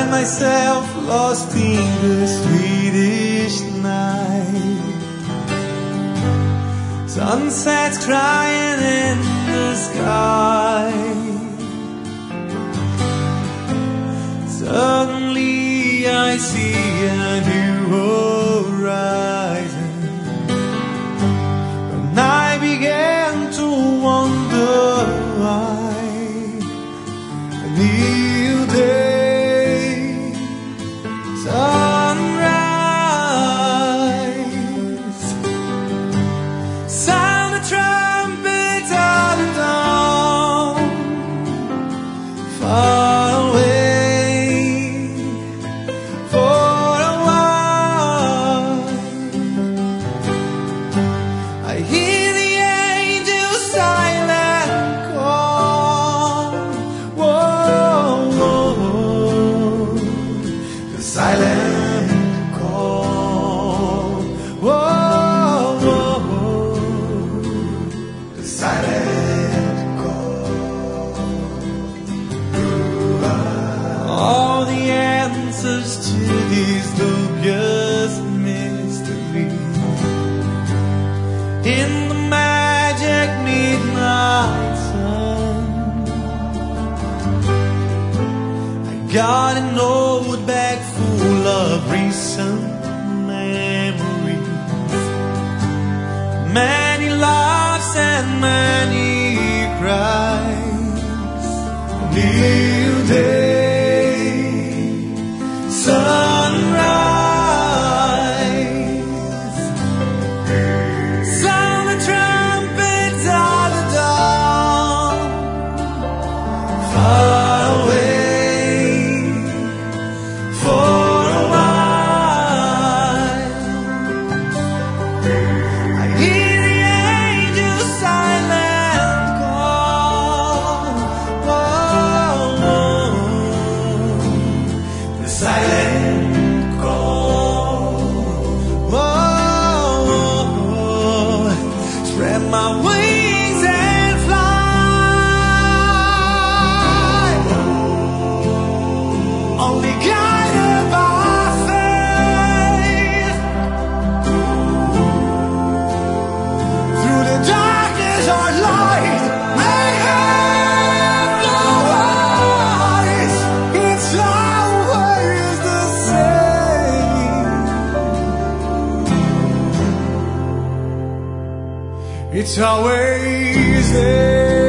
find myself lost in the Swedish night. Sunsets crying in the sky. Suddenly I see a new horizon, and I began to wonder why. A new day, sunrise, sound the trumpets of the dawn, far away for a while. I hear the angels' silent call. Whoa, whoa, whoa. The silent call. Whoa, whoa, whoa. The silent call. All the answers to these dubious mysteries in the magic midnight sun. I got an old bag full of recent memories, many laughs and many cries. A new day, sunrise, sound the trumpets of the dawn, far away for a while. I hear the angels' silent call. Whoa, whoa. The silent call. Whoa, whoa. Spread my wings and fly, only guided by faith. Through the darkness our light may have no eyes. It's always the same. It's always there.